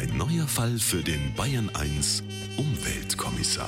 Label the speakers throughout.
Speaker 1: Ein neuer Fall für den Bayern 1 Umweltkommissar.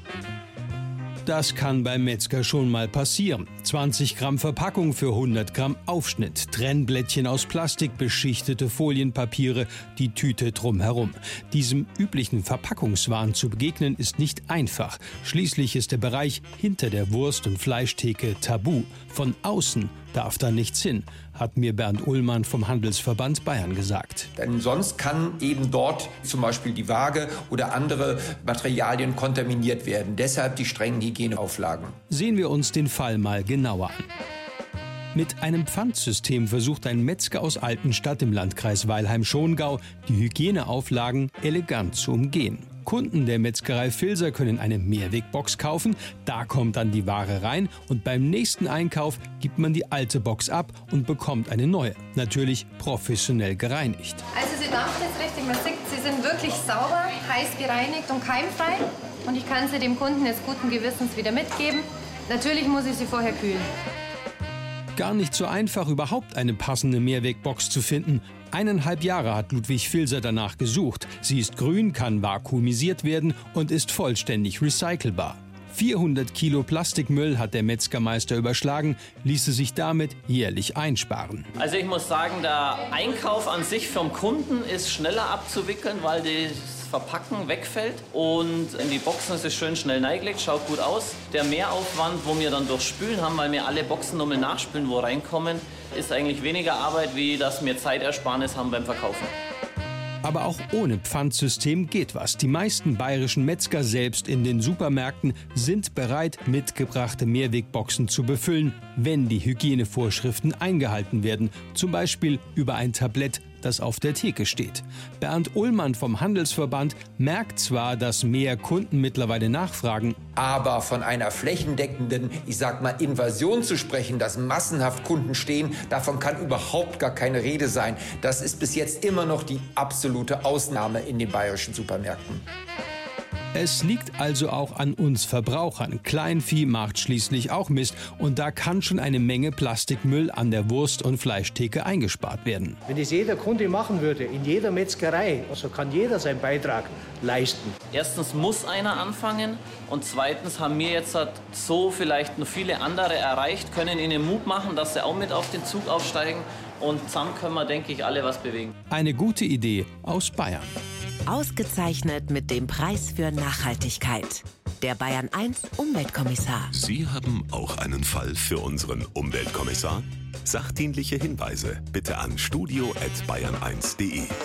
Speaker 2: Das kann beim Metzger schon mal passieren. 20 Gramm Verpackung für 100 Gramm Aufschnitt, Trennblättchen aus Plastik, beschichtete Folienpapiere, die Tüte drumherum. Diesem üblichen Verpackungswahn zu begegnen ist nicht einfach. Schließlich ist der Bereich hinter der Wurst- und Fleischtheke tabu. Von außen darf da nichts hin, hat mir Bernd Ullmann vom Handelsverband Bayern gesagt.
Speaker 3: Denn sonst kann eben dort zum Beispiel die Waage oder andere Materialien kontaminiert werden. Deshalb die strengen Hygieneauflagen.
Speaker 2: Sehen wir uns den Fall mal genauer an. Mit einem Pfandsystem versucht ein Metzger aus Altenstadt im Landkreis Weilheim-Schongau, die Hygieneauflagen elegant zu umgehen. Kunden der Metzgerei Vilser können eine Mehrwegbox kaufen, da kommt dann die Ware rein und beim nächsten Einkauf gibt man die alte Box ab und bekommt eine neue, natürlich professionell gereinigt.
Speaker 4: Also sie dampft jetzt richtig, man sieht, sie sind wirklich sauber, heiß gereinigt und keimfrei und ich kann sie dem Kunden jetzt guten Gewissens wieder mitgeben. Natürlich muss ich sie vorher kühlen.
Speaker 2: Gar nicht so einfach, überhaupt eine passende Mehrwegbox zu finden. 1,5 Jahre hat Ludwig Vilser danach gesucht. Sie ist grün, kann vakuumisiert werden und ist vollständig recycelbar. 400 Kilo Plastikmüll hat der Metzgermeister überschlagen, ließe sich damit jährlich einsparen.
Speaker 5: Also ich muss sagen, der Einkauf an sich vom Kunden ist schneller abzuwickeln, weil das Verpacken wegfällt und in die Boxen ist es schön schnell reingelegt, schaut gut aus. Der Mehraufwand, wo wir dann durch Spülen haben, weil wir alle Boxen nochmal nachspülen, wo reinkommen, ist eigentlich weniger Arbeit, wie dass wir Zeitersparnis haben beim Verkaufen.
Speaker 2: Aber auch ohne Pfandsystem geht was. Die meisten bayerischen Metzger selbst in den Supermärkten sind bereit, mitgebrachte Mehrwegboxen zu befüllen, wenn die Hygienevorschriften eingehalten werden. Zum Beispiel über ein Tablett, das auf der Theke steht. Bernd Ullmann vom Handelsverband merkt zwar, dass mehr Kunden mittlerweile nachfragen,
Speaker 3: aber von einer flächendeckenden, Invasion zu sprechen, dass massenhaft Kunden stehen, davon kann überhaupt gar keine Rede sein. Das ist bis jetzt immer noch die absolute Ausnahme in den bayerischen Supermärkten.
Speaker 2: Es liegt also auch an uns Verbrauchern. Kleinvieh macht schließlich auch Mist und da kann schon eine Menge Plastikmüll an der Wurst- und Fleischtheke eingespart werden.
Speaker 6: Wenn das jeder Kunde machen würde, in jeder Metzgerei, so kann jeder seinen Beitrag leisten.
Speaker 5: Erstens muss einer anfangen und zweitens haben wir jetzt so vielleicht noch viele andere erreicht, können ihnen Mut machen, dass sie auch mit auf den Zug aufsteigen und zusammen können wir, denke ich, alle was bewegen.
Speaker 2: Eine gute Idee aus Bayern.
Speaker 7: Ausgezeichnet mit dem Preis für Nachhaltigkeit. Der Bayern 1 Umweltkommissar.
Speaker 1: Sie haben auch einen Fall für unseren Umweltkommissar? Sachdienliche Hinweise bitte an studio@bayern1.de.